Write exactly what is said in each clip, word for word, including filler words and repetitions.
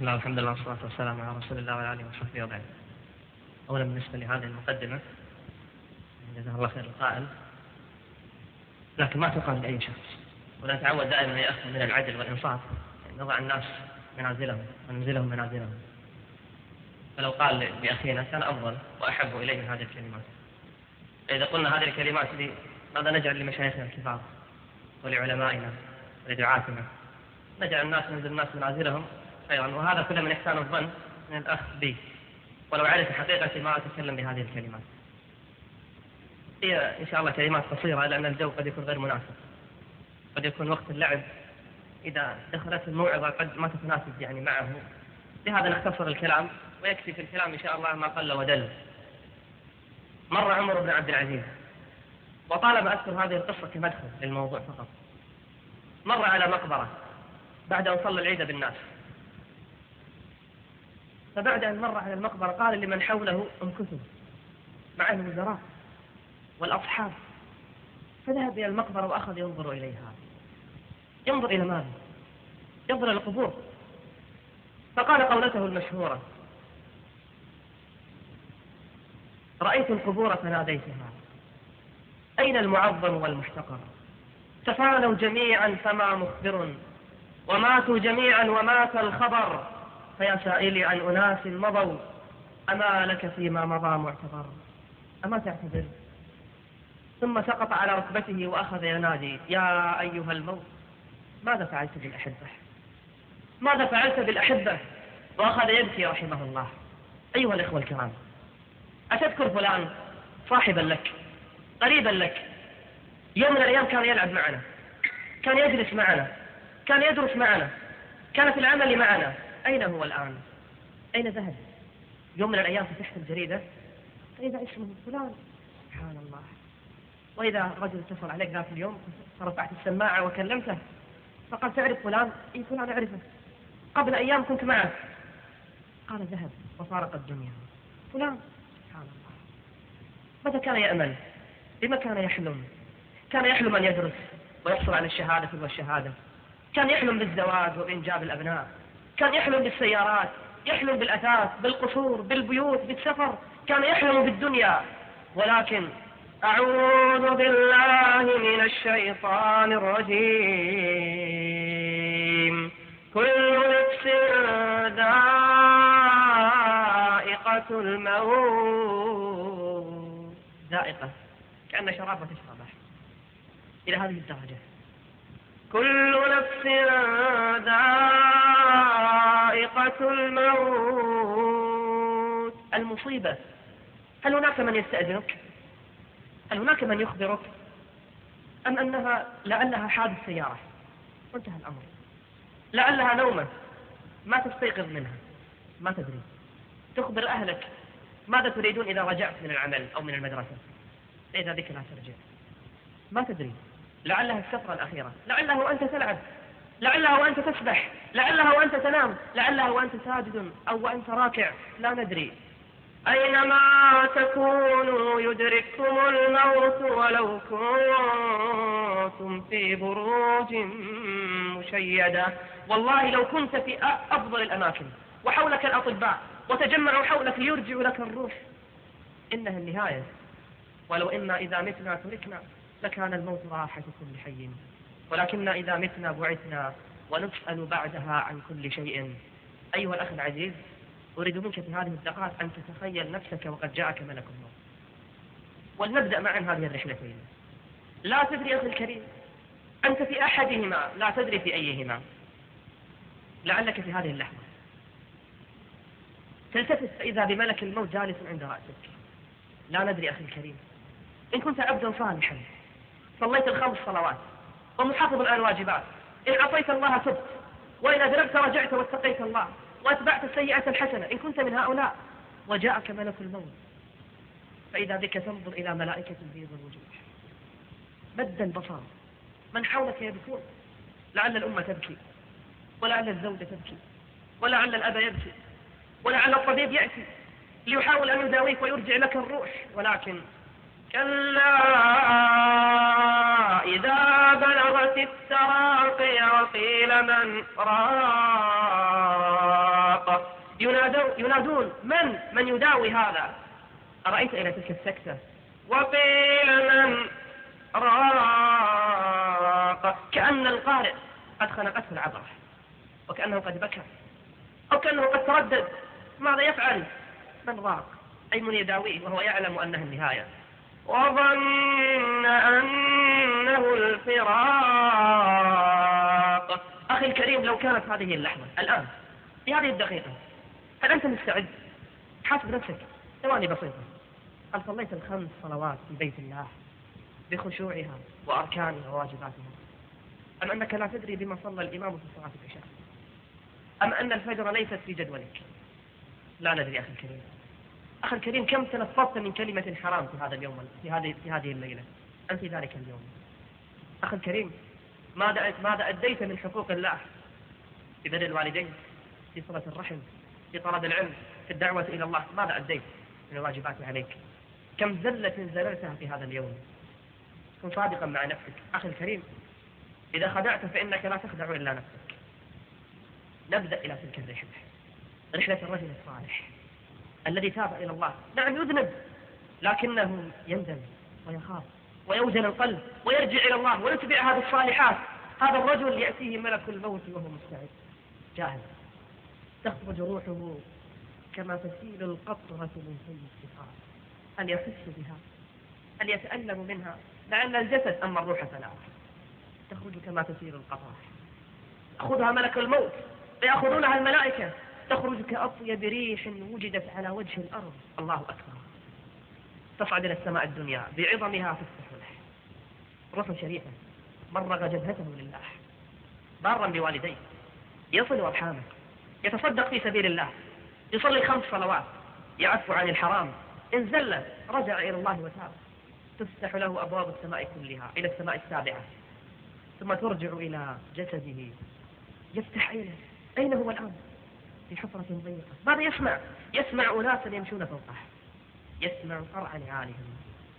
بسم الله والحمد لله والصلاة والسلام على رسول الله وعلى آله وصحبه وبعد. أولا بالنسبة لهذه المقدمة جزاه الله خير القائل، لكن ما تقال لأي شخص، ونتعود دائما أن يأخذ من العدل والإنصاف أن نضع الناس منازلهم وننزلهم منازلهم. فلو قال لأخينا كان أفضل وأحب إليه من هذه الكلمات. إذا قلنا هذه الكلمات دي ماذا نجعل لمشايخنا الكبار ولعلمائنا ولدعاتنا؟ نجعل الناس ننزل الناس منازلهم خيرا، وهذا كله من إحسان الظن من الأخ بي، ولو عرف حقيقة ما أتكلم بهذه الكلمات. هي إن شاء الله كلمات قصيرة لأن الجو قد يكون غير مناسب، قد يكون وقت اللعب إذا دخلت الموعظة قد ما تتناسب يعني معه، لهذا نختصر الكلام ويكفي في الكلام إن شاء الله ما قل ودل. مر عمر بن عبد العزيز، وطالب أذكر هذه القصة كمدخل للموضوع فقط. مر على مقبرة بعد أن صلى العيد بالناس، فبعد أن مر على المقبرة قال لمن حوله امكثوا، مع الوزراء والأصحاب، فذهب إلى المقبرة وأخذ ينظر إليها. ينظر إلى ماذا؟ ينظر إلى القبور، فقال قولته المشهورة: رأيت القبور فناديتها أين المعظم والمحتقر؟ تفانوا جميعا فما مخبر، وماتوا جميعا ومات الخبر، فيا سائلي عن أناس مضوا، أما لك فيما مضى معتبر؟ أما تعتبر؟ ثم سقط على ركبته وأخذ ينادي: يا أيها الموت ماذا فعلت بالأحبة؟ ماذا فعلت بالأحبة؟ وأخذ يبكي رحمه الله. أيها الإخوة الكرام، أتذكر فلان صاحبا لك قريبا لك، يوم من الأيام كان يلعب معنا، كان يجلس معنا، كان يدرس معنا، كان في العمل معنا، أين هو الآن؟ أين ذهب؟ يوم من الأيام فتحت الجريدة فإذا اسمه فلان، سبحان الله. وإذا رجل اتصل عليك ذاك اليوم فرفعت السماعة وكلمته فقال: تعرف فلان؟ إيه فلان أعرفه، قبل أيام كنت معه. قال: ذهب وفارق الدنيا. فلان، سبحان الله. ماذا كان يأمل؟ بما كان يحلم؟ كان يحلم أن يدرس ويحصل على الشهادة والشهادة، كان يحلم بالزواج وبإنجاب الأبناء، كان يحلم بالسيارات، يحلم بالأثاث، بالقصور، بالبيوت، بالسفر، كان يحلم بالدنيا. ولكن أعوذ بالله من الشيطان الرجيم، كل نفس ذائقة الموت. ذائقة كأن شرابة تشربه إلى هذه الدرجة. كل نفس ذائقة الموت. المصيبة، هل هناك من يستأذنك؟ هل هناك من يخبرك؟ أم أنها لعلها حادث سيارة وانتهى الأمر؟ لعلها نومة ما تستيقظ منها، ما تدري. تخبر أهلك ماذا تريدون إذا رجعت من العمل أو من المدرسة، إذا بك لا ترجع، ما تدري. لعلها السفرة الأخيرة، لعلها وأنت تلعب، لعلها وأنت تسبح، لعلها وأنت تنام، لعلها وأنت ساجد أو وأنت راكع، لا ندري. أينما تكونوا يدرككم الموت ولو كنتم في بروج مشيدة. والله لو كنت في أفضل الأماكن وحولك الأطباء وتجمعوا حولك يرجع لك الروح، إنها النهاية. ولو إنا إذا متنا تركنا لكان الموت راحة كل حي، ولكننا إذا متنا بعثنا ونسأل بعدها عن كل شيء. أيها الأخ العزيز، أريد منك في هذه الدقائق أن تتخيل نفسك وقد جاءك ملك الموت. ولنبدأ معا هذه الرحلتين. لا تدري أخي الكريم، أنت في أحدهما لا تدري في أيهما. لعلك في هذه اللحظة تلتفت فإذا بملك الموت جالس عند رأسك. لا ندري أخي الكريم، إن كنت عبدا صالحا صليت الخمس صلوات ومحافظ على الواجبات، إن عصيت الله تبت، وإن أذنبت رجعت واتقيت الله وأتبعت السيئة الحسنة، إن كنت من هؤلاء، وجاءك ملك الموت فإذا بك تنظر إلى ملائكة بيض الوجوه، مد البصر، من حولك يبكون، لعل الأمة تبكي، ولعل الزوجة تبكي، ولعل الأب يبكي، ولعل الطبيب يأتي ليحاول أن يداويك ويرجع لك الروح. ولكن كلا إذا بلغت التراقي وقيل من راق ينادون, ينادون من من يداوي هذا؟ أرأيت إلى تلك السكتة وقيل من راق، كأن القارئ قد خنقته العبرة، وكأنه قد بكى، أو كأنه قد تردد. ماذا يفعل؟ من راق أي من يداويه وهو يعلم أنها النهاية. وظن أنه الفراق. أخي الكريم، لو كانت هذه اللحظة الآن في هذه الدقيقة، هل أنت مستعد؟ حاسب نفسك ثواني بسيطة. هل صليت الخمس صلوات في بيت الله بخشوعها وأركانها وواجباتها؟ أم أنك لا تدري بما صلى الإمام في صلاة العشاء؟ أم أن الفجر ليست في جدولك؟ لا ندري أخي الكريم. أخي الكريم، كم تلفظت من كلمة حرام في هذا اليوم، في هذه في هذه الليلة، أنت في ذلك اليوم؟ أخي الكريم، ماذا ماذا أديت من حقوق الله؟ في بر الوالدين، في صلة الرحم، في طلب العلم، في الدعوة إلى الله، ماذا أديت من الواجبات عليك؟ كم زلة زللتها في هذا اليوم؟ كن صادقا مع نفسك. أخي الكريم، إذا خدعت فإنك لا تخدع إلا نفسك. نبدأ إلى تلك الرحلة، رحلة الرجل الصالح الذي تاب إلى الله. نعم يذنب، لكنه يندم ويخاف ويوجل القلب ويرجع إلى الله ويتبع هذه الصالحات. هذا الرجل يأتيه ملك الموت وهو مستعد جاهز، تخرج روحه كما تسيل القطرة من في السقاء. هل يحس بها؟ هل يتألم منها؟ لعل الجسد، أما الروح فلا. تخرج كما تسيل القطرة، يأخذها ملك الموت ويأخذونها الملائكة، تخرج كأطيب ريح وجدت على وجه الأرض. الله أكبر. تصعد إلى السماء الدنيا بعظمها في السحر. روح شريفة مرغ جبهته لله، بارا بوالديه، يصل أرحامه، يتصدق في سبيل الله، يصلي خمس صلوات، يعفو عن الحرام، إن زل رجع إلى الله وتاب، تفتح له أبواب السماء كلها إلى السماء السابعة، ثم ترجع إلى جسده، يفتح عينه. أين هو الآن؟ في حفرة ضيقة. ماذا يسمع؟ يسمع أناسا يمشون فوقه، يسمع قرع نعالهم.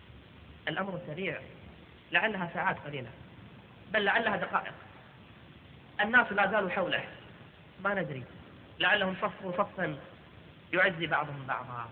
الأمر سريع، لعلها ساعات قليلة، بل لعلها دقائق. الناس لا زالوا حوله، ما ندري، لعلهم صفوا صفا يعزي بعضهم بعضا.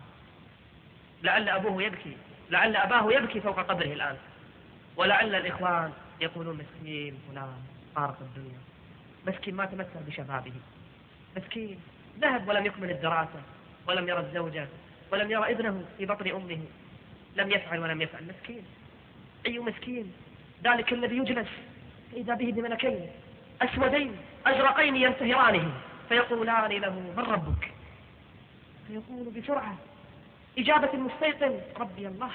لعل أبوه يبكي، لعل أباه يبكي فوق قبره الآن، ولعل الإخوان يقولون مسكين فلان فارق الدنيا، مسكين ما تمتع بشبابه، مسكين ذهب ولم يكمل الدراسة، ولم يرى الزوجة، ولم يرى ابنه في بطن أمه، لم يفعل ولم يفعل. مسكين، أي مسكين؟ ذلك الذي يجلس فإذا به بملكين أسودين أزرقين ينتهرانه فيقولان له من ربك؟ فيقول بسرعة إجابة المستيقن ربي الله.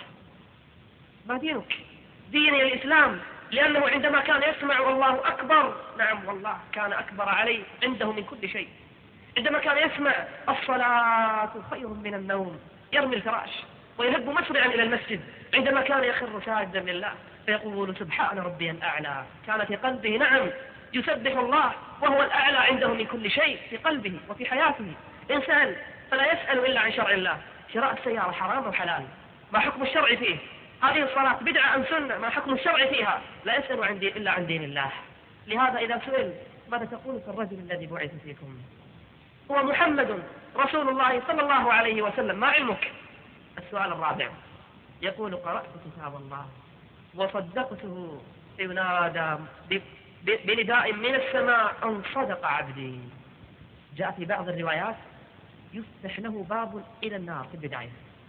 ما دينك؟ ديني الإسلام، لأنه عندما كان يسمع والله أكبر، نعم والله كان أكبر عليه عنده من كل شيء. عندما كان يسمع الصلاة خير من النوم يرمي الفراش ويهب مسرعا إلى المسجد. عندما كان يخر ساجدا لله فيقول سبحان ربي الأعلى، كان في قلبه نعم يسبح الله وهو الأعلى عنده من كل شيء في قلبه وفي حياته. إن سأل فلا يسأل إلا عن شرع الله. شراء السيارة حرام أو حلال؟ ما حكم الشرع فيه؟ هذه الصلاة بدعة أم سنة؟ ما حكم الشرع فيها؟ لا يسأل عن دين إلا عن دين الله. لهذا إذا سئل ماذا تقول في الرجل الذي بعث فيكم؟ هو محمد رسول الله صلى الله عليه وسلم، ما علمك؟ السؤال الرابع يقول قرأت كتاب الله وصدقته، ينادى بنداء من السماء أن صدق عبدي. جاء في بعض الروايات يفتح له باب إلى النار في البداية،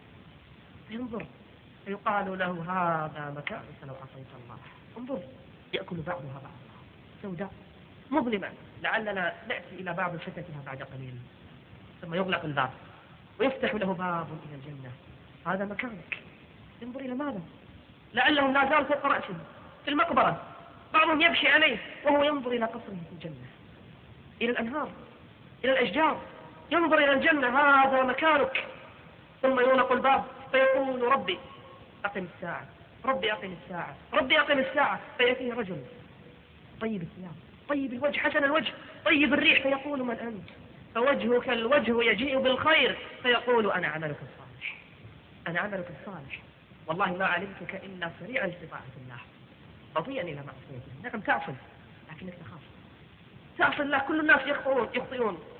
ينظر فيقال له هذا مكانك لو عصيت الله. انظر، يأكل بعضها بعضا، سوداء مظلمة، لعلنا نأتي إلى بعض فتتها بعد قليل. ثم يغلق الباب ويفتح له باب إلى الجنة، هذا مكانك. ينظر إلى ماذا؟ لعلهم لا زالوا فوق رأسه في المقبرة، بعضهم يمشي عليه وهو ينظر إلى قصره في الجنة، إلى الأنهار، إلى الأشجار، ينظر إلى الجنة، هذا مكانك. ثم يغلق الباب فيقول ربي أقم الساعة، ربي أقم الساعة، ربي أقم الساعة. فيأتيه رجل طيب الثياب، طيب الوجه، حسن الوجه، طيب الريح، فيقول من أنت؟ فوجهك الوجه يجيء بالخير، فيقول أنا عملك الصالح، أنا عملك الصالح، والله ما علمتك إلا سريعا في طاعة الله بطيئا إلى معصيته. نعم تعصي لكنك تخاف، تعصي الله. كل الناس يخطئون يخطئون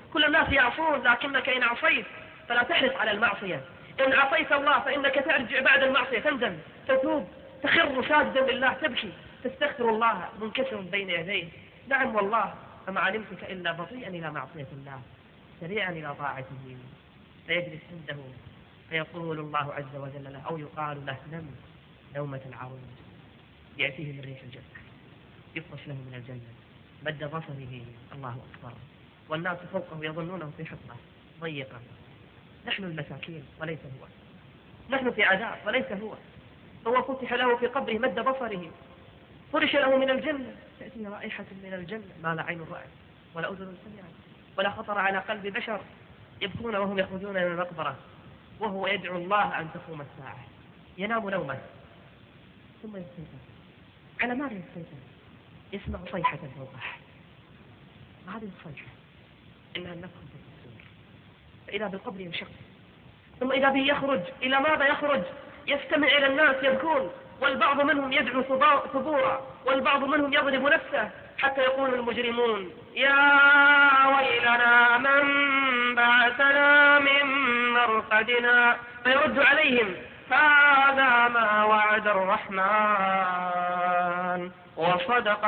كل الناس يعصون، لكنك إن عصيت فلا تحرص على المعصية. إن عصيت الله فإنك ترجع بعد المعصية، تندم، تتوب، تخر ساجدا لله، تبكي، تستغفر الله منكسر بين يديه. نعم والله، فما علمتك إلا بطيئا إلى معصية الله سريعا إلى طاعته. فيجلس عنده فيقول الله عز وجل له، أو يقال له: نم نومة العروس. يأتيه من ريح الجنة، يفرش له من الجنة، مد بصره، الله أكبر، والناس فوقه يظنونه في حفرة ضيقة. نحن المساكين وليس هو، نحن في عذاب وليس هو. هو فتح له في قبره مد بصره، فرش له من الجنة، تأتي رائحة من الجنة ما لا عين رأت ولا أذن سمعت ولا خطر على قلب بشر. يبكون وهم يخرجون من المقبرة وهو يدعو الله أن تقوم الساعة. ينام نومه ثم يستيقظ. على ماذا يستيقظ؟ يسمع صيحة فوقه، هذه الصيحة إنها النفخ في الصور، فإذا بالقبر ينشق، ثم إذا به يخرج. إلى ماذا يخرج؟ يستمع إلى الناس يبكون، والبعض منهم يدعو ثبورا، والبعض منهم يضرب نفسه، حتى يقول المجرمون: يا ويلنا من بعثنا من مرقدنا. فيرد عليهم: هذا ما وعد الرحمن وصدق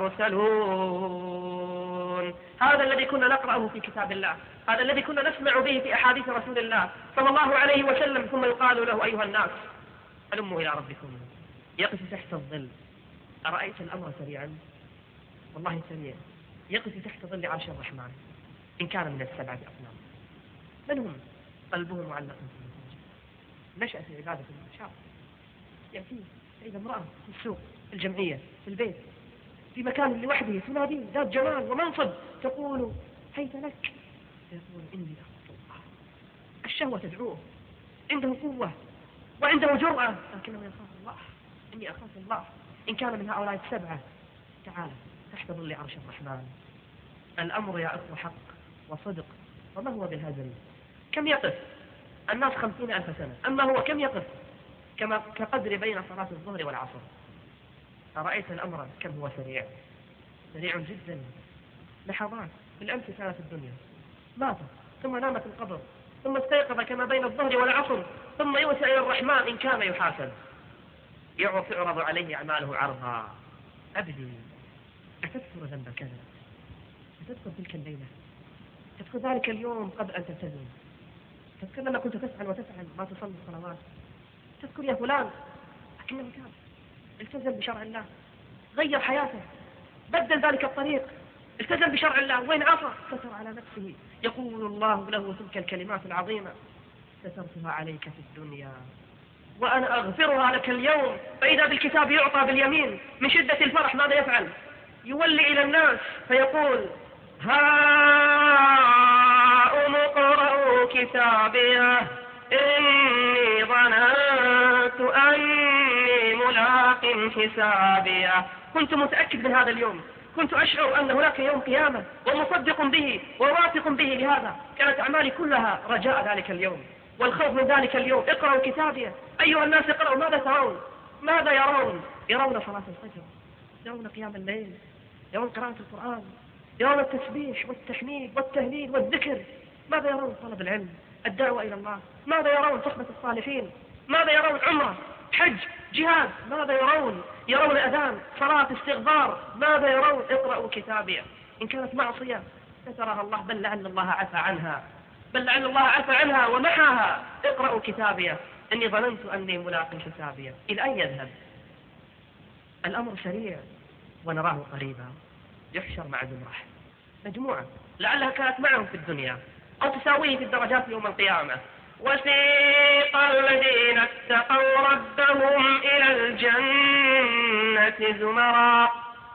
المرسلون. هذا الذي كنا نقرأه في كتاب الله، هذا الذي كنا نسمع به في أحاديث رسول الله صلى الله عليه وسلم. ثم يقال له: أيها الناس هلموا إلى ربكم. يقف تحت الظل. أرأيت الأمر سريعا؟ والله سريع. يقف تحت ظل عرش الرحمن إن كان من السبعة أقلام. من هم؟ قلبهم معلق في المساجد، نشأ في عبادة المشاق. يأتيه فإذا امرأة في السوق، في الجمعية، في البيت، في مكان لوحده، تناديه ذات جمال ومنصب، تقول: هيت لك. يقول: إني أخاف الله. الشهوة تدعوه، عنده قوة وعنده جرأة، لكنه يخاف الله. إني أخاف الله. إن كان من هؤلاء السبعة، تعال تحت ظل عرش الرحمن. الأمر يا أخو حق وصدق. وما هو بالهزل؟ كم يقف الناس؟ خمسين ألف سنة. أما هو كم يقف؟ كما كقدر بين صلاة الظهر والعصر. أرأيت الأمر كم هو سريع؟ سريع جدا. لحظات. بالأمس كانت الدنيا، مات ثم نام في القبر، ثم استيقظ كما بين الظهر والعصر، ثم يوسع إلى الرحمن إن كان يحاسب. يعرض عليه أعماله عرضا. أبدي أتذكر ذنب كذا، أتذكر تلك الليلة، تذكر ذلك اليوم قبل أن تلتزم، تذكر لما كنت تفعل وتفعل ما تصلي الصلوات، تذكر يا فلان. لكنه كان التزم بشرع الله، غير حياته، بدل ذلك الطريق، التزم بشرع الله. وين عصى؟ ستر على نفسه. يقول الله له تلك الكلمات العظيمة: سترتها عليك في الدنيا وأنا أغفرها لك اليوم. فإذا بالكتاب يعطى باليمين من شدة الفرح ماذا يفعل؟ يولي إلى الناس فيقول: هاؤم اقرءوا كتابيه إني ظننت أني ملاق حسابيه. كنت متأكد من هذا اليوم، كنت أشعر أن هناك يوم قيامة ومصدق به وواثق به. لهذا كانت أعمالي كلها رجاء ذلك اليوم والخوف من ذلك اليوم. اقرأوا كتابيه أيها الناس، اقرأوا. ماذا ترون؟ ماذا يرون؟ يرون صلاة الفجر، يرون قيام الليل، يرون قراءة القرآن، يرون التسبيح والتحميد والتهليل والذكر. ماذا يرون؟ طلب العلم، الدعوة إلى الله. ماذا يرون؟ صحبة الصالحين. ماذا يرون؟ عمرة، حج، جهاد. ماذا يرون؟ يرون أذان، صلاة، استغفار. ماذا يرون؟ اقرأوا كتابيه. إن كانت معصية سترها الله، بل لعل الله عفى عنها، بل لعل الله عفى عنها ومحاها. اقرأوا كتابيه إني ظننت أني ملاق حسابيه. إلى أين يذهب؟ الأمر سريع ونراه قريبا. يحشر مع زمرة، مجموعة لعلها كانت معهم في الدنيا أو تساويه في الدرجات يوم القيامة. وسيق الذين اتقوا ربهم إلى الجنة زمرا.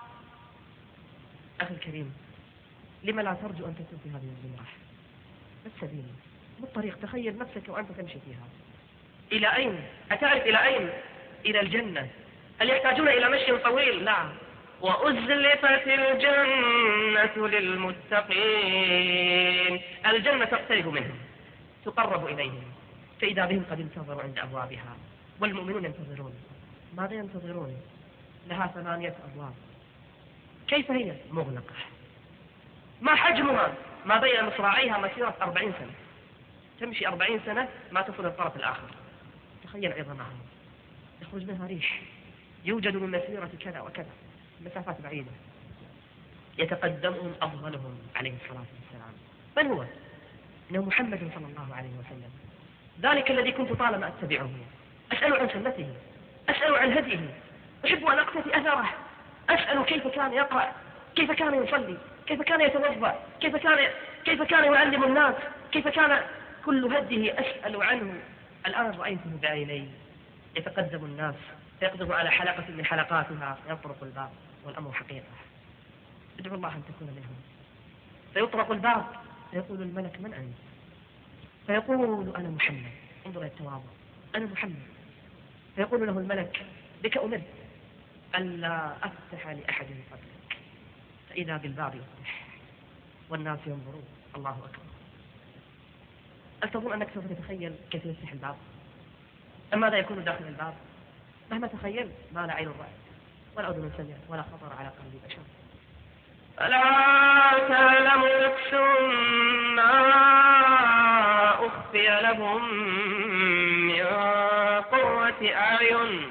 أخي الكريم، لما لا ترجو أن تكون في هذه الزمرة؟ ما السبيل؟ ما الطريق؟ تخيل نفسك وأنت تمشي فيها. إلى أين؟ أتعرف إلى أين؟ إلى الجنة. هل يحتاجون إلى مشي طويل؟ لا. وأزلفت الجنة للمتقين. الجنة تقترب منهم، تقرب إليهم، فإذا بهم قد انتظروا عند أبوابها، والمؤمنون ينتظرون. ماذا ينتظرون؟ لها ثمانية أبواب. كيف هي؟ مغلقة. ما حجمها؟ ما بين مصراعيها مسيرة أربعين سنة، تمشي أربعين سنة ما تصل الطرف الآخر. تخيل عظمها، يخرج منها ريح يوجد من مسيرة كذا وكذا، مسافات بعيدة. يتقدمهم أفضلهم عليه الصلاة والسلام. من هو؟ إنه محمد صلى الله عليه وسلم، ذلك الذي كنت طالما أتبعه، أسأل عن سنته، أسأل عن هديه، أحب أن أقتفي أثره، أسأل كيف كان يقرأ، كيف كان يصلي، كيف كان يتوضأ، كيف كان كيف كان يعلم الناس، كيف كان كل هديه أسأل عنه. الآن رأيته بعيني يتقدم الناس، يقدم على حلقة من حلقاتها، يطرق الباب والأمر حقيقة. ادعو الله أن تكون منهم. فيطرق الباب فيقول الملك: من أنت؟ فيقول: أنا محمد. انظر التواضع، أنا محمد. فيقول له الملك: بك أمرت ألا أفتح لأحد قبلك. فإذا بالباب يفتح والناس ينظرون. الله أكبر. هل تظن أنك سوف تتخيل كيف يفتح الباب؟ أم ماذا يكون داخل الباب؟ مهما تخيل ما لا عين رأت ولا أذن سمعت ولا خطر على قلب بشر. ألا تعلم نفس ما أخفي لهم من قرة أعين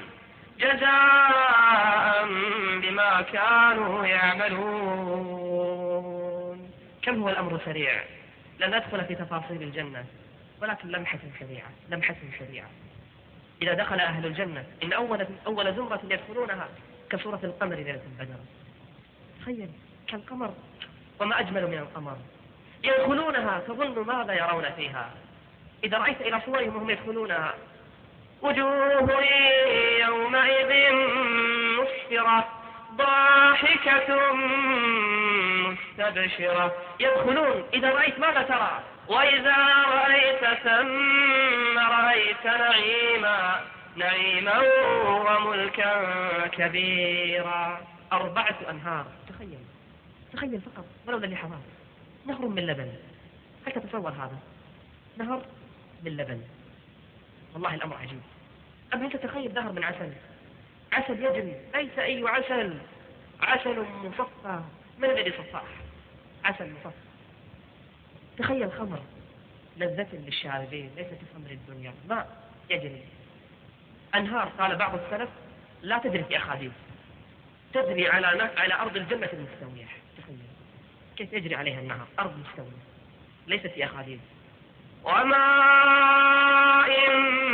جزاء بما كانوا يعملون. كم هو الأمر سريع، لن ندخل في تفاصيل الجنة، ولكن لمحة سريعة لمحة سريعة. إذا دخل أهل الجنة إن أول أول زمرة يدخلونها كسورة القمر ليلة البدر. تخيل كالقمر وما أجمل من القمر. يدخلونها تظن ماذا يرون فيها. إذا رأيت إلى صورهم وهم يدخلونها: وجوه يومئذ مسفرة ضاحكة مستبشرة. يدخلون، إذا رأيت ماذا ترى؟ وإذا رأيت ثم رأيت نعيما نعيما وملكا كبيرا. أربعة أنهار. تخيل تخيل فقط ولو للحظات. نهر من لبن. هل تتصور هذا؟ نهر من لبن. والله الأمر عجيب. أم هل تتخيل نهر من عسل؟ عسل يجري، ليس أي عسل، عسل مصفى. من الذي صفاه؟ عسل مصفى. تخيل خمر لذة للشاربين، ليس كخمر الدنيا، ماء يجري. أنهار قال بعض السلف لا تجري في أخاديد، تجري على على أرض الجنة المستوية. تخيل كيف يجري عليها النهر، أرض مستوية ليست في أخاديد. وماء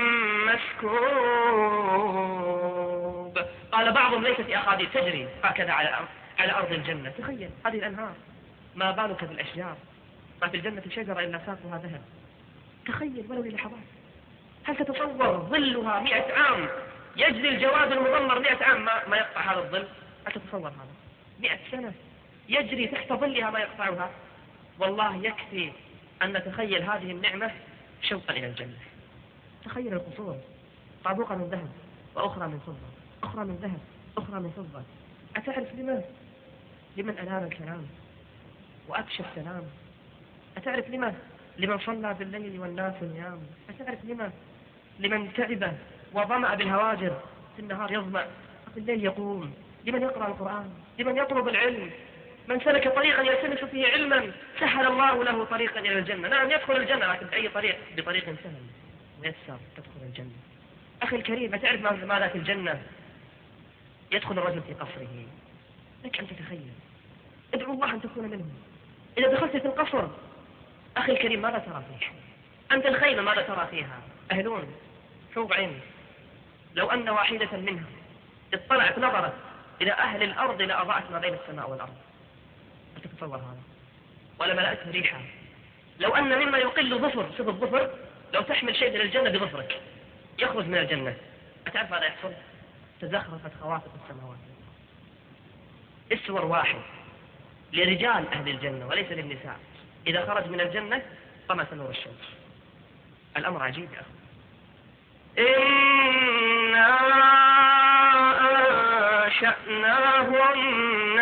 مسكوب قال بعضهم ليس في أخاديد، تجري هكذا على على أرض الجنة. تخيل هذه الأنهار. ما بالك بالأشجار؟ ما في الجنة شجرة إلا ساقها ذهب. تخيل ولو للحظات. هل تتصور ظلها مئة عام، يجري الجواد المضمر مئة عام ما, ما يقطع هذا الظل؟ هل تتصور هذا؟ مئة سنة يجري تحت ظلها ما يقطعها. والله يكفي أن نتخيل هذه النعمة شوقا إلى الجنة. تخيل القصور، طابوقة من ذهب وأخرى من فضة، أخرى من ذهب، أخرى من فضة. أتعرف لمن؟ لمن أنال الكلام وأكشف السلام. أتعرف لمن؟ لمن صلى بالليل والناس نيام. أتعرف لمن؟ لمن تعب وظمأ بالهواجر، في النهار يظمأ في الليل يقوم. لمن يقرأ القرآن، لمن يطلب العلم. من سلك طريقا يلتمس فيه علما سهل الله له طريقا إلى الجنة. نعم يدخل الجنة، لكن بأي طريق؟ بطريق سهل ويسر تدخل الجنة. أخي الكريم، أتعرف ماذا في الجنة؟ يدخل الرجل في قصره، لك أن تتخيل. ادعو الله أن تكون منهم. إذا دخلت في القصر أخي الكريم ماذا ترى فيه؟ أنت الخيمة ماذا ترى فيها؟ أهلون حور عين. لو أن واحدة منها اطلعت نظرت إلى أهل الأرض لأضاءت ما بين السماء والأرض. تتصور هذا؟ ولا ملأته ريحا. لو أن مما يقل ظفر، شوف الظفر، لو تحمل شيء من الجنة بظفرك يخرج من الجنة، أتعرف ماذا يحصل؟ تزخرفت خوافق السماوات. اسور واحد لرجال أهل الجنة وليس للنساء، إذا خرج من الجنة طمس نور الشمس. الأمر عجيب يا أخي. إنا أنشأناهن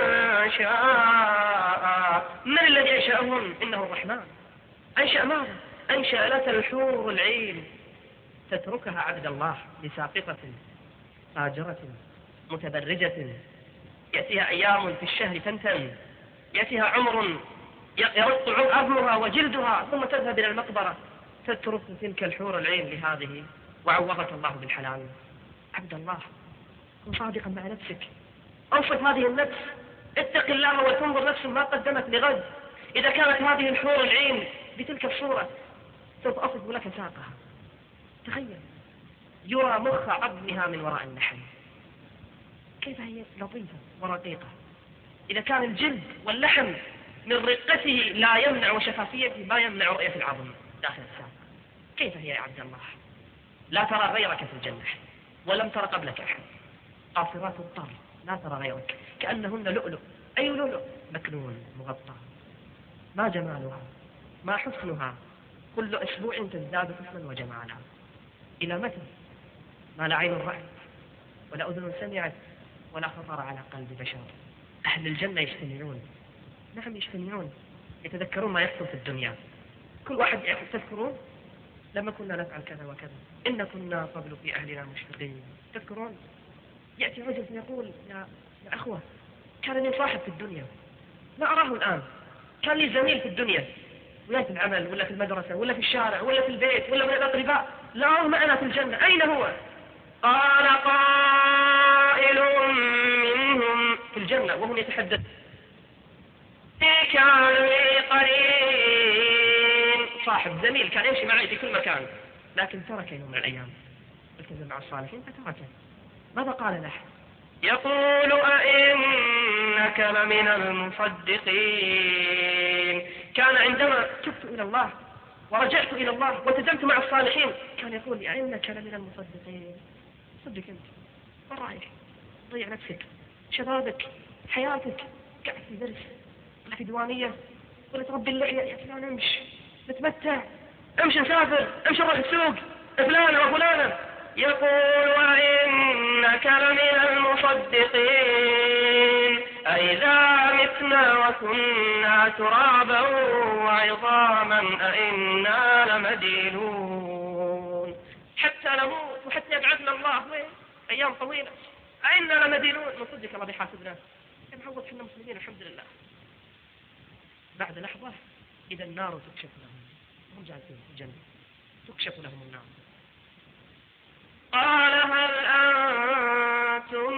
إنشاء. من الذي أنشأهن؟ إنه الرحمن. أنشأ ماذا؟ أنشأ لك الحور العين تتركها عبد الله لساقطة فاجرة متبرجة، يأتيها أيام في الشهر تنتهي، يأتيها عمر يرق عظمها وجلدها، ثم تذهب إلى المقبرة تترك تلك الحور العين لهذه وعوضك الله بالحلال. عبد الله، كن صادقا مع نفسك، أوصف هذه النفس، اتق الله وتنظر نفس ما قدمت لغد. إذا كانت هذه الحور العين بتلك الصورة سوف أصف لك ساقها. تخيل يرى مخ عظمها من وراء اللحم، كيف هي لطيفة ورقيقة. إذا كان الجلد واللحم من رقته لا يمنع وشفافيته ما يمنع رؤية العظم داخل الساق، كيف هي يا عبد الله؟ لا ترى غيرك في الجنة ولم ترى قبلك أحد. قاصرات الطرف لا ترى غيرك، كأنهن لؤلؤ، أي لؤلؤ مكنون مغطى. ما جمالها، ما حسنها، كل أسبوع تزداد حسنا وجمالا. إلى متى؟ ما لا عين رأت ولا أذن سمعت ولا خطر على قلب بشر. أهل الجنة يجتمعون، نعم يجتمعون، يتذكرون ما يحصل في الدنيا. كل واحد تذكرون لما كنا نفعل كذا وكذا، إن كنا قبل في أهلنا مشفقين. تذكرون يأتي رجل يقول يا, يا أخوة، كان لي صاحب في الدنيا لا أراه الآن، كان لي زميل في الدنيا ولا في العمل ولا في المدرسة ولا في الشارع ولا في البيت ولا من الأقرباء، لا أراه معنا في الجنة، أين هو؟ قال قائل منهم في الجنة وهم يتحدثون كان لي قرين، صاحب زميل كان يمشي معي في كل مكان، لكن ترك يوم من الأيام، التزم مع الصالحين فتركه. ماذا قال له؟ يقول أئنك لمن المصدقين. كان عندما تبت إلى الله ورجعت إلى الله والتزمت مع الصالحين كان يقول أئنك لمن المصدقين. صدق أنت، ما رأيك؟ ضيع نفسك، شبابك، حياتك، قاعد في درس ولا في ديوانية ولا تربي اللحية. يا فلان امش نتمتع، امش نسافر، امش نروح السوق، فلانة وفلانة. يقول وإنك لمن المصدقين أئذا متنا وكنا ترابا وعظاما أئنا لمدينون. حتى نموت وحتى يبعثنا الله وين أيام طويلة، أئنا لمدينون. من صدق الله بيحاسبنا، نعوض حنا مسلمين الحمد لله. بعد لحظة إذا النار تكشف لهم، هم جالسين في الجنة تكشف لهم النار. قال هل أنتم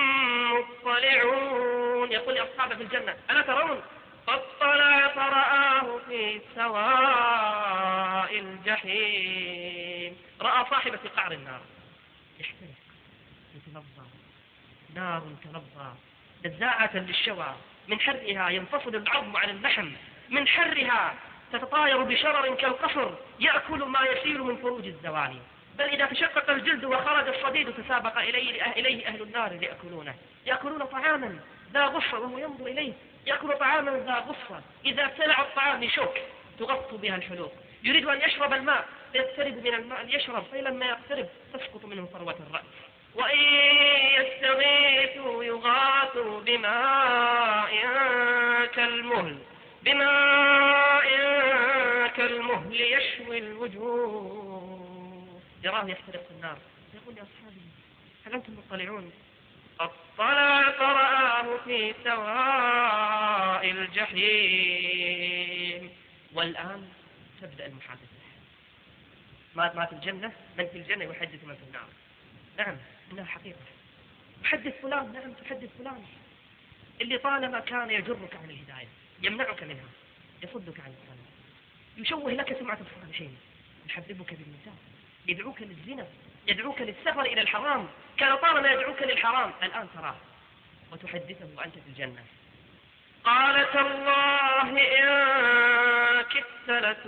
مطلعون؟ يقول لأصحابه في الجنة ألا ترون؟ فاطلع فرآه في سواء الجحيم. رأى صاحبه في قعر النار يحترق يتلظى، نار تلظى نزاعة للشوى، من حرها ينفصل العظم عن اللحم، من حرها تتطاير بشرر كالقصر يأكل ما يسير من فروج الزواني. بل إذا تشقق الجلد وخرج الصديد تسابق إليه, إليه أهل النار ليأكلونه. يأكلون طعاما ذا غصة وهو ينظر إليه، يأكل طعاما ذا غصة إذا ابتلع الطعام شوك تغطى بها الحلوق. يريد أن يشرب الماء فيقترب من الماء ليشرب، فلما يقترب تسقط منه فروة الرأس. وإن يستغيثوا يغاثوا بماء كالمهل بماء كالمهل يشوي الوجوه. يراه يحترق في النار، يقول لأصحابه هل أنتم مطلعون؟ اطلع فرآه في سواء الجحيم. والآن تبدأ المحادثة. ما ما في الجنة، من في الجنة يحدث من في النار. نعم إنها حقيقة. تحدث فلان، نعم تحدث فلان اللي طالما كان يجرك عن الهداية، يمنعك منها، يصدك عن السنة، يشوه لك سمعة الصالحين، يحببك بالنساء، يدعوك للزنا، يدعوك للسفر إلى الحرام. كان طالما يدعوك للحرام الآن تراه وتحدثه وأنت في الجنة. قال تالله إن كدت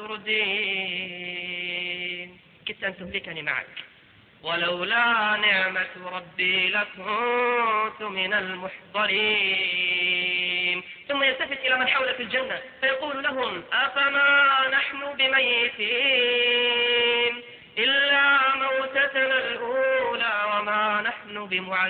لتردين، كدت أن تهلكني معك، ولولا نعمة ربي لكنت من المحضرين. ثم يلتفت إلى من حوله في الجنة فيقول لهم أفما نحن بميتين إلا موتتنا الأولى وما نحن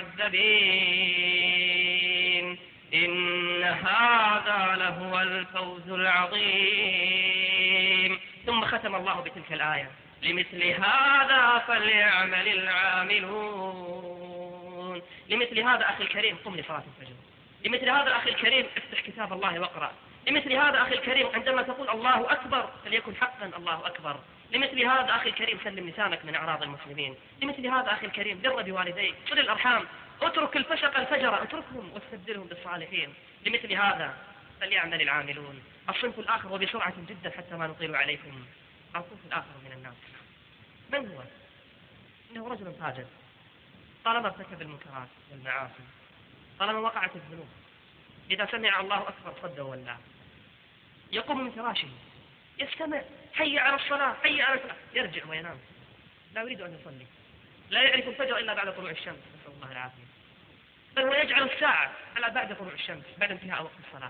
بمعذبين إن هذا لهو الفوز العظيم. ثم ختم الله بتلك الآية لمثل هذا فليعمل العاملون. لمثل هذا أخي الكريم قم لصلاة الفجر، لمثل هذا أخي الكريم افتح كتاب الله واقرأ، لمثل هذا أخي الكريم عندما تقول الله أكبر فليكن حقا الله أكبر. لمثل هذا أخي الكريم سلم لسانك من أعراض المسلمين. لمثل هذا أخي الكريم بر بوالديك، صل الأرحام، اترك الفسق الفجر، اتركهم واستبدلهم بالصالحين. لمثل هذا فليعمل العاملون. الصنف الآخر وبسرعة جدا حتى ما نطيل عليكم، الصنف الآخر من الناس من هو؟ إنه رجل فاجر، طالما ارتكب المنكرات والمعاصي، طالما وقعت الذنوب، إذا سمع الله أكبر صد وولى، يقوم من فراشه يستمع، حي على الصلاة حي على الصلاة، يرجع وينام، لا يريد أن يصلي، لا يعرف الفجر إلا بعد طلوع الشمس، نسأل الله العافية، بل هو يجعل الساعة على بعد طلوع الشمس بعد انتهاء وقت الصلاة.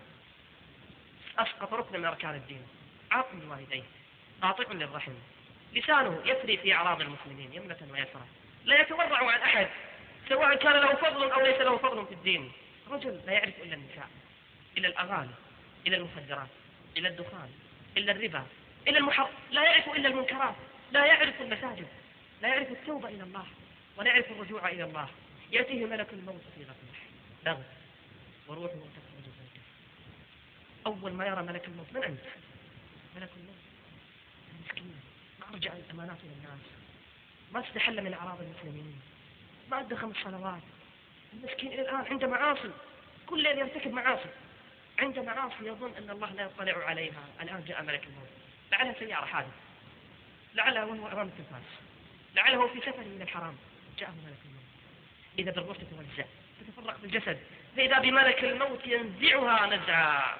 أسقط ركن من أركان الدين، عاق لوالديه، قاطع للرحم، لسانه يسري في أعراض المسلمين يمنة ويسرى، لا يتورع عن أحد سواء كان له فضل أو ليس له فضل في الدين. رجل لا يعرف إلا النساء، إلا الأغاني، إلا المخدرات، إلا الدخان، إلا الربا، إلا المحرم، لا يعرف إلا المنكرات، لا يعرف المساجد، لا يعرف التوبة إلى الله، ولا يعرف الرجوع إلى الله. يأتيه ملك الموت في غفلة لغو وروحه تخرج زوجه. أول ما يرى ملك الموت، من أنت؟ ملك الموت مسكين، ما رجع الأمانات إلى الناس، ما استحل من أعراض المسلمين، ما أدى خمس صلوات، المسكين إلى الآن عنده معاصي، كل ليل يرتكب معاصي، عنده معاصي يظن أن الله لا يطلع عليها. الآن جاء ملك الموت، لعلها سيارة حادث، لعلها وهو أمام التلفاز، لعله هو في سفر من الحرام، جاءه ملك الموت. إذا بالروح تتوزع تتفرق في الجسد، فإذا بملك الموت ينزعها نزعا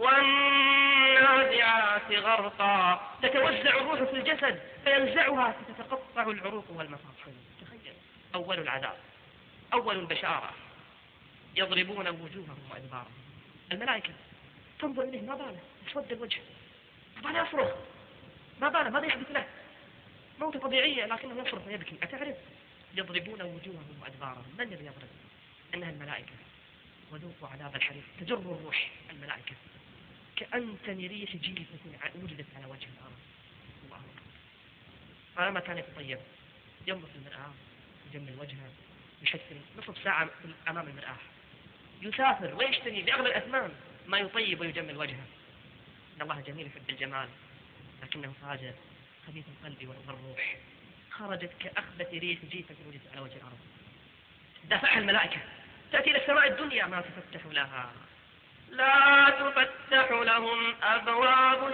والنازعات غرقا، تتوزع الروح في الجسد فينزعها فتتقطع العروق والمفاصل. تخيل أول العذاب، أول البشارة، يضربون وجوههم وأدبارهم، الملائكة تنظر إليه ما باله، يسود الوجه، ما باله يصرخ، ما باله، ماذا يحدث له؟ موت طبيعية لكنه يصرخ ويبكي، أتعرف؟ يضربون وجوههم وأدبارهم. من الذي يضرب؟ إنها الملائكة. وذوقوا عذاب الحريق، تجر الروح الملائكة كأنتن ريح جيفة وجدت على وجه الأرض. الله أكبر. فلما كان يتطيب ينظر في المرآة، يجمل وجهه، يحسن نصف ساعة أمام المرآة، يسافر ويشتري بأغلى الأثمان ما يطيب ويجمل وجهه. إن الله جميل يحب الجمال، لكنه فاجر خبيث القلب والروح، خرجت كأخبث ريح جيفة وجدت على وجه الأرض. دفعها الملائكة، تأتي إلى السماء الدنيا ما تفتح لها، لا تفتح لهم أبواب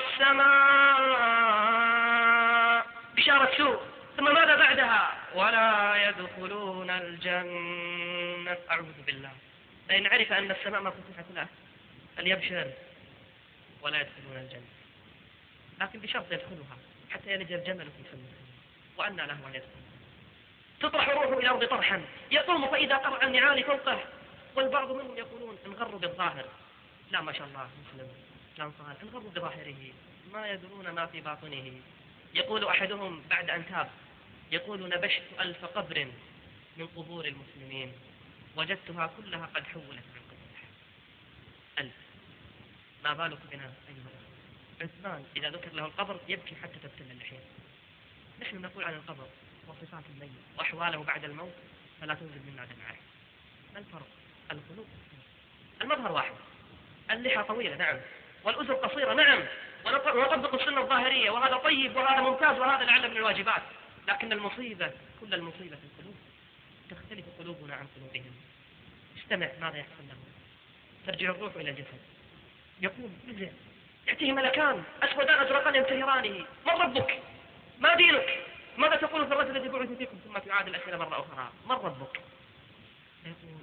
السماء، بشارة سوء. ثم ماذا بعدها؟ ولا يدخلون الجنة. أعوذ بالله. فإن عرف أن السماء ما فتحت له فليبشر ولا يدخلون الجنة، لكن بشرط يدخلها حتى يلج الجمل في سمه، وأن له أن يدخل. تطرح روحه إلى الأرض طرحا، يقوم فإذا قرع النعال فوقه، والبعض منهم يقولون انغروا بالظاهر، لا ما شاء الله مسلم كان صالح، انغروا بظاهره ما يدرون ما في باطنه. يقول أحدهم بعد أن تاب، يقول نبشت ألف قبر من قبور المسلمين وجدتها كلها قد حولت من قبورها. ألف، ما بالك بنا أيها الأخوة؟ عثمان إذا ذكر له القبر يبكي حتى تبتل اللحية. نحن نقول عن القبر وصفات الميت وأحواله بعد الموت فلا تنزل منا دمعه. ما الفرق؟ القلوب. المظهر واحد، اللحى طويلة نعم، والأذن قصيرة نعم، ونطبق السنة الظاهرية، وهذا طيب وهذا ممتاز وهذا لعل من الواجبات، لكن المصيبة كل المصيبة في القلوب، تختلف قلوبنا عن قلوبهم. استمع ماذا يحصل له. ترجع الروح إلى الجسد، يقوم يرجع، يأتيه ملكان أسودان أزرقان ينتهرانه. من ربك؟ ما دينك؟ ماذا تقول في الرجل الذي بعث فيكم؟ ثم تعاد الأسئلة مرة أخرى. من ربك؟ يقول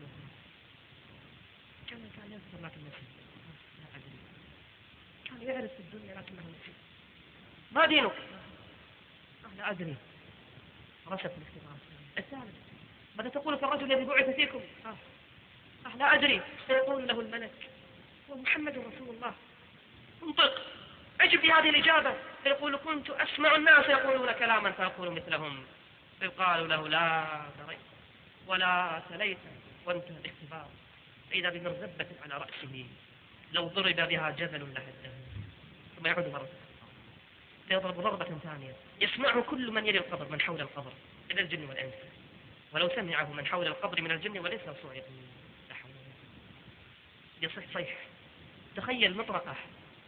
كان كان يذكر لكن نسي، لا أدري، كان يعرف في الدنيا لكنه نسي. ما دينك؟ لا أدري. رسب الاختبار الثالث. ماذا تقول في الرجل الذي بعث فيكم؟ آه. آه لا أدري. فيقول له الملك ومحمد رسول الله. انطق، أجب بهذه الإجابة. فيقول كنت أسمع الناس يقولون كلاما فأقول مثلهم. فيقال له لا دريت ولا تليت، وانتهى الاختبار. فإذا بمرزبة على رأسه لو ضرب بها جبل لهده. ثم يعود مرة فيضرب ضربة ثانية يسمعه كل من يلي القبر من حول القبر إلى الجن والإنس، ولو سمعه من حول القبر من الجن والإنس لصعقوا. لا حول ولا قوة. يصيح صيح. تخيل مطرقة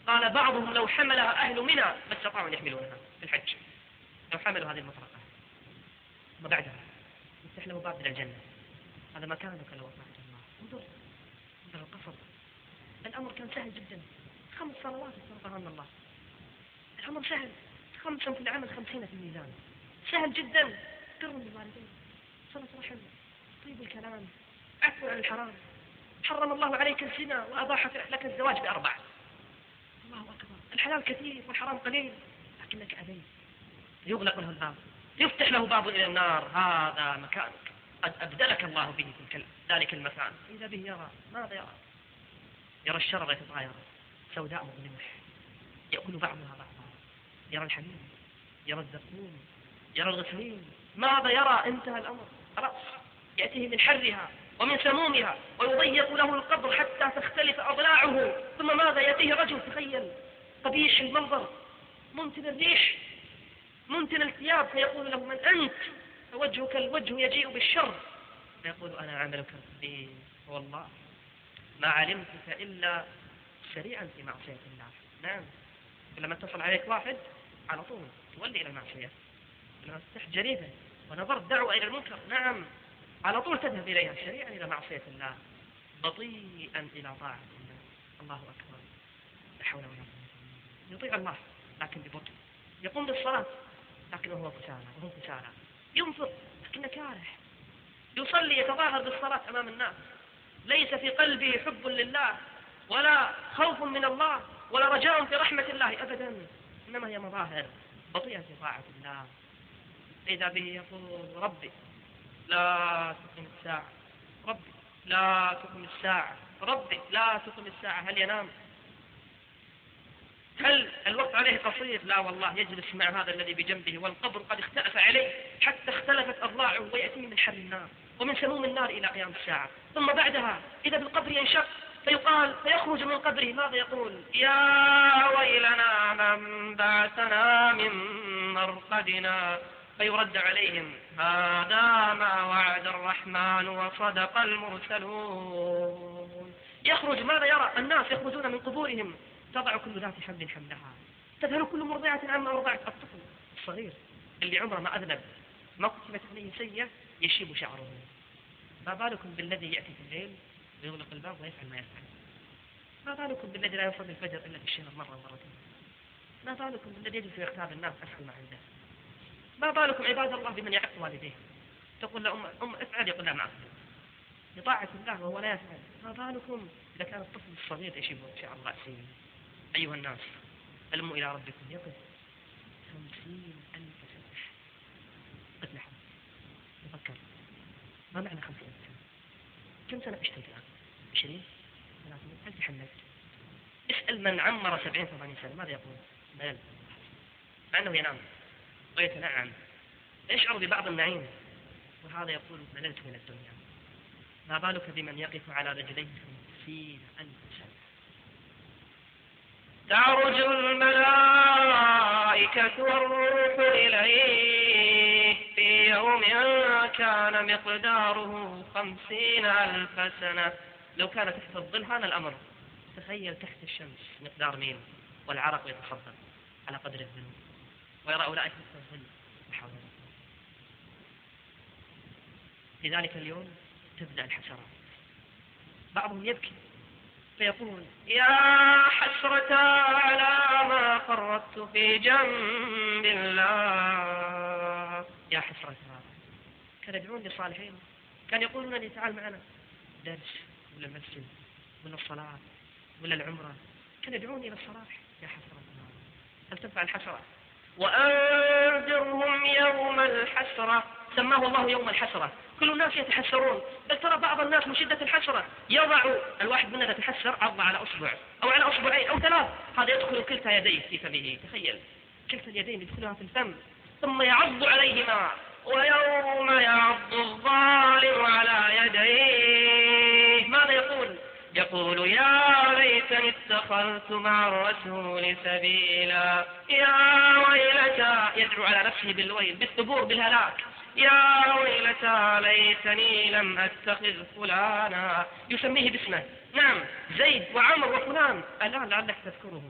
قال بعضهم لو حملها أهل منى ما استطاعوا أن يحملونها في الحج، لو حملوا هذه المطرقة. وبعدها يفتح له باب إلى الجنة، هذا مكانك لو أطعت الله. انظر انظر القصر، الأمر كان سهل جدا، خمس صلوات استغفرها من الله، الأمر سهل، خمسا في العمل خمسين في الميزان، سهل جدا. بر بالوالدين، صلة رحم، طيب الكلام، عفو عن الحرام، حرم الله عليك الزنا وأباح لك الزواج بأربع. الله أكبر، الحلال كثير والحرام قليل، لكنك أبيت. يغلق له الباب، يفتح له باب إلى النار، هذا مكانك، قد أبدلك الله به تلك ذلك المكان. إذا به يرى، ماذا يرى؟ يرى الشرر يتطاير، سوداء مظلمة يأكل بعضها بعضا، يرى الحميم، يرى الزقوم، يرى الغسلين، ماذا يرى؟ انتهى الأمر، خلاص يأتيه من حرها ومن سمومها، ويضيق له القبر حتى تختلف أضلاعه. ثم ماذا؟ يأتيه رجل، تخيل، قبيح المنظر، منتن الريح، منتن الثياب، فيقول له: من أنت؟ فوجهك الوجه يجيء بالشر، فيقول: أنا عملك الخبيث، والله ما علمتك إلا سريعا في معصية الله. نعم، لما اتصل عليك واحد على طول تولي إلى المعصية، لما تفتح جريدة ونظرت دعوة إلى المنكر، نعم، على طول تذهب إليها سريعا إلى معصية الله، بطيئا إلى طاعة الله. الله أكبر، لا حول ولا قوة. يطيع الله لكن ببطء، يقوم بالصلاة لكن هو كسالى وهو كسالى، ينفق لكنه كاره، يصلي يتظاهر بالصلاة أمام الناس، ليس في قلبه حب لله ولا خوف من الله ولا رجاء في رحمة الله أبدا، إنما هي مظاهر، بطيئة في طاعة الله. إذا به يقول: ربي لا تقم الساعة، ربي لا تقم الساعة، ربي لا تقم الساعة. هل ينام؟ هل الوقت عليه قصير؟ لا والله، يجلس مع هذا الذي بجنبه والقبر قد اختلف عليه حتى اختلفت أضلاعه، ويأتيه من حر النار ومن سموم النار إلى قيام الساعة. ثم بعدها إذا بالقبر ينشق فيقال، فيخرج من قبره، ماذا يقول؟ يا ويلنا من بعثنا من مرقدنا، فيرد عليهم: هذا ما وعد الرحمن وصدق المرسلون. يخرج، ماذا يرى؟ الناس يخرجون من قبورهم، تضع كل ذات حمل حملها، تذهل كل مرضعة عما أرضعت. الطفل الصغير اللي عمره ما أذنب، ما كتبت عليه سيئة، يشيب شعره، ما بالكم بالذي يأتي في الليل ويغلق الباب ويفعل ما يفعل؟ ما بالكم بالذي لا يصلي الفجر إلا في الشهر مرة ومرتين؟ ما بالكم بالذي يجلس يغتاب الناس أفعل ما عنده؟ ما بالكم عباد الله بمن يعق والديه، تقول له: أم, أم افعل، يقول: لا ما أفعل، بطاعة الله وهو لا يفعل. ما بالكم إذا كان الطفل الصغير يشيب شعر رأسه؟ أيها الناس، ألموا إلى ربكم، يقف خمسين ألف سنة. قد لحظة تفكر، ما معنى خمسين ألف سنة؟ كم سنة عشت الآن؟ عشرين؟ ثلاثين؟ هل تحملت؟ اسأل من عمر سبعين ثمانين سنة، ماذا يقول؟ مال، مع أنه ينام ويتنعم، يشعر ببعض النعيم، وهذا يقول: مللت من الدنيا. ما بالك بمن يقف على رجليه خمسين ألف سنة؟ تعرج الملائكة والروح إليه في يوم كان مقداره خمسين ألف سنة. لو كان تحت الظل هذا الأمر، تخيل تحت الشمس مقدار ميل، والعرق يتصبب على قدر الذنوب، ويرى أولئك تحت الظل. في ذلك اليوم تبدأ الحسرات، بعضهم يبكي فيقول: يا حسرة على ما فرطت في جنب الله. يا حسرة، كانوا يدعون لصالحين، كانوا يقولون لي: تعال معنا درس ولا المسجد ولا الصلاة ولا العمرة، كانوا يدعوني إلى الصلاح. يا حسرة، هل تنفع الحسرة؟ وأنذرهم يوم الحسرة، سماه الله يوم الحسرة. كل الناس يتحسرون، بل ترى بعض الناس من شدة الحسرة يضع الواحد مننا يتحسر عض على أصبع أو على أصبعين أو ثلاث، هذا يدخل كلتا يديه في فمه، تخيل كلتا اليدين يدخلها في الفم ثم يعض عليهما. ويوم يعض الظالم على يديه، ماذا يقول؟ يقول: يا ليتني اتخذت مع الرسول سبيلا، يا ويلتى، يدعو على نفسه بالويل، بالثبور، بالهلاك. يا ويلتى ليتني لم أتخذ فلانا، يسميه باسمه، نعم، زيد وعمر وفلان، الآن لعلك تذكره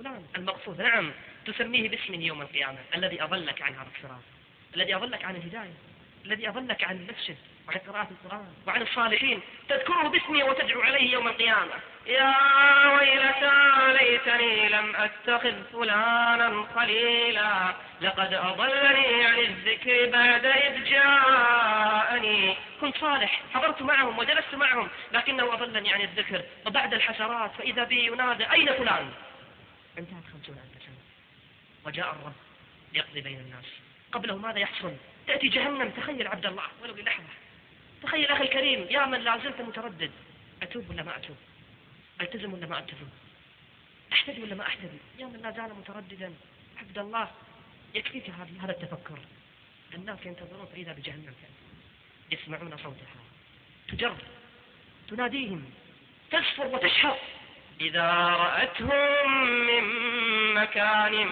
فلان المغفور، نعم تسميه باسمه يوم القيامة، الذي أضلك عن هذا الصراط، الذي أضلك عن الهداية، الذي أضلك عن المسجد وعن قراءة القرآن وعن الصالحين، تذكره باسمه وتدعو عليه يوم القيامة. يا ويلتى ليتني لم أتخذ فلانا خليلا لقد أضلني عن الذكر بعد إذ جاءني. كنت صالح، حضرت معهم وجلست معهم، لكنه أضلني عن الذكر، وبعد الحسرات فإذا بي ينادى أين فلان؟ انتهت خمسون ألف سنة وجاء الرب ليقضي بين الناس. قبله ماذا يحصل؟ تأتي جهنم. تخيل عبد الله ولو للحظة، تخيل أخي الكريم يا من لا زلت متردد، أتوب ولا ما أتوب؟ ألتزم ولا ما ألتزم؟ أحتدي ولا ما أحتدي؟ يا من لا زال مترددا عبد الله، يكفيك هذا التفكر. الناس ينتظرون فإذا بجهنم يسمعون صوتها تجر تناديهم تسفر وتشهر إذا رأتهم من مكان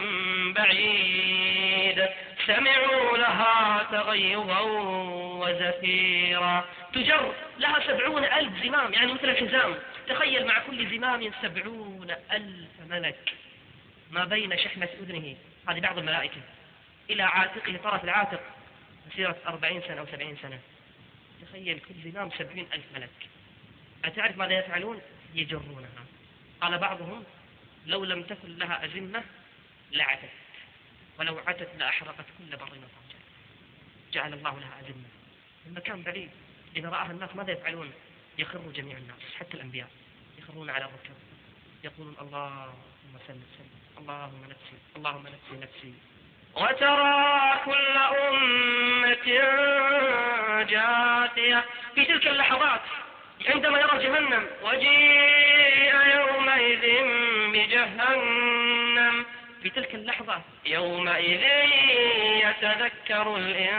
بعيد سمعوا لها تغيظا وزفيرا. تجر لها سبعون ألف زمام، يعني مثل الحزام. تخيل مع كل زمام سبعون ألف ملك ما بين شحمة أذنه، هذه بعض الملائكة، إلى عاتقه طرف العاتق مسيرة أربعين سنة أو سبعين سنة. تخيل كل زمام سبعين ألف ملك. أتعرف ماذا يفعلون؟ يجرونها. قال بعضهم لو لم تكن لها أزمة لعتت، ولو عتت لأحرقت كل بر وفرج. جعل الله لها أزمة. المكان بعيد، إذا رآها الناس ماذا يفعلون؟ يخر جميع الناس حتى الأنبياء يخرون على الركب يقولون اللهم سلم سلم، اللهم نفسي اللهم نفسي نفسي. وترى كل أمة جاثية في تلك اللحظات عندما يرى جهنم. وجيء يومئذ بجهنم. في تلك اللحظة يومئذ يتذكر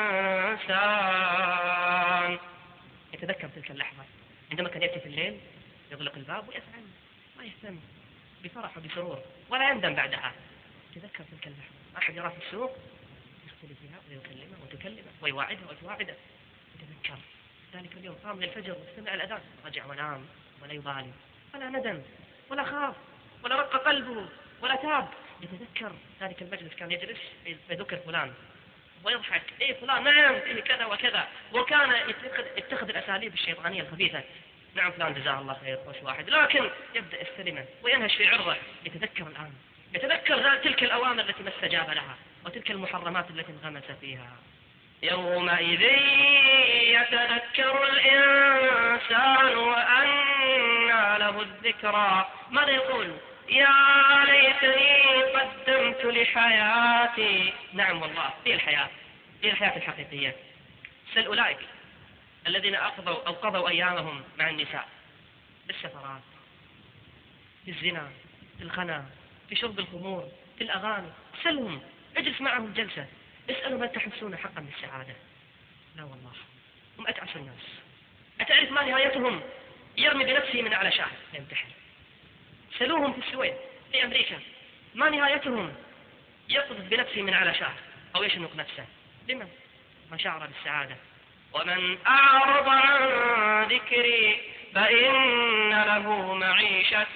الإنسان. يتذكر تلك اللحظة عندما كان يأتي في الليل يغلق الباب ويفعل ما يهتم، بفرح وبسرور ولا يندم بعدها. يتذكر تلك اللحظة. أحد يراه في السوق يختلف بها ويكلمه وتكلمه ويواعده وتواعده. يتذكر ذلك اليوم قام للفجر واستمع الأذان رجع ونام ولا يبالي ولا ندم ولا خاف ولا رق قلبه ولا تاب. يتذكر ذلك المجلس كان يجلس يذكر فلان ويضحك، ايه فلان نعم فيه كذا وكذا، وكان يتخذ, يتخذ الأساليب الشيطانية الخبيثة. نعم فلان جزاه الله خير خوش واحد، لكن يبدأ يستلمه وينهش في عرضه. يتذكر الآن، يتذكر تلك الأوامر التي ما استجاب لها وتلك المحرمات التي انغمس فيها. يومئذ يتذكر الإنسان وأنى له الذكرى. ماذا يقول؟ يا ليتني قدمت لحياتي. نعم والله هي الحياة، هي الحياة الحقيقية. سل أولئك الذين أقضوا أو قضوا أيامهم مع النساء بالسفرات، في الزنا، في الخنا، في شرب الخمور، في الأغاني. سلهم، اجلس معهم جلسة، اسألوا من تحسون حقا بالسعادة. لا والله هم أتعس الناس. أتعرف ما نهايتهم؟ يرمي بنفسه من أعلى شاهد ينتحر. سلوهم في السويد في أمريكا ما نهايتهم؟ يقذف بنفسه من أعلى شاهد أو يشنق نفسه. لمن؟ ما شعر بالسعادة. ومن أعرض عن ذكري فإن له معيشة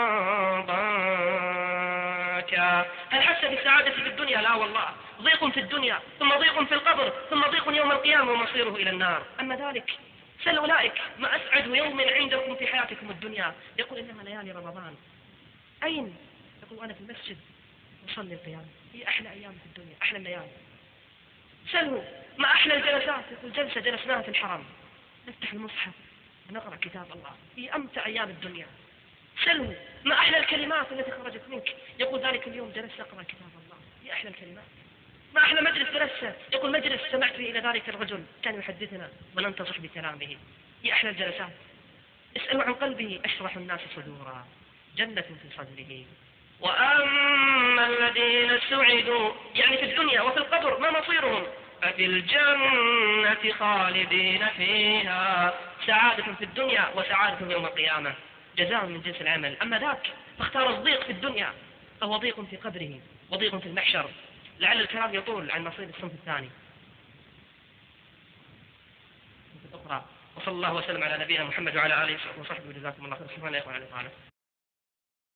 ضنكا. هل حس بالسعادة في الدنيا؟ لا والله، ضيق في الدنيا ثم ضيق في القبر ثم ضيق يوم القيامة ومصيره إلى النار. أما ذلك سل أولئك ما أسعد يوم عندكم في حياتكم الدنيا. يقول إنها ليالي رمضان. أين؟ يقول أنا في المسجد أصلي القيام. هي أحلى أيام في الدنيا، أحلى الليالي. سلوا ما أحلى الجلسات. يقول جلسة جلسناها في الحرم نفتح المصحف ونقرأ كتاب الله، هي أمتع أيام الدنيا. سلوا ما أحلى الكلمات التي خرجت منك. يقول ذلك اليوم جلست أقرأ كتاب الله، هي أحلى الكلمات. ما أحلى مجلس جلسة. يقول مجلس سمعت فيه إلى ذلك الرجل كان يحدثنا وننتصح بكلامه، هي أحلى الجلسات. اسألوا عن قلبه أشرح الناس صدورا، جنة في صدره. وأما الذين سعدوا يعني في الدنيا وفي القبر ما مصيرهم؟ ففي الجنة خالدين فيها. سعادة في الدنيا وسعادة يوم القيامة، جزاء من جنس العمل. أما ذاك فاختار الضيق في الدنيا فهو ضيق في قبره وضيق في المحشر. لعل الكلام يطول عن نصيب الصنف الثاني الأخرى. وصلى الله وسلم على نبينا محمد وعلى آله وصحبه وجزاكم الله خير. سبحانه وتعالى.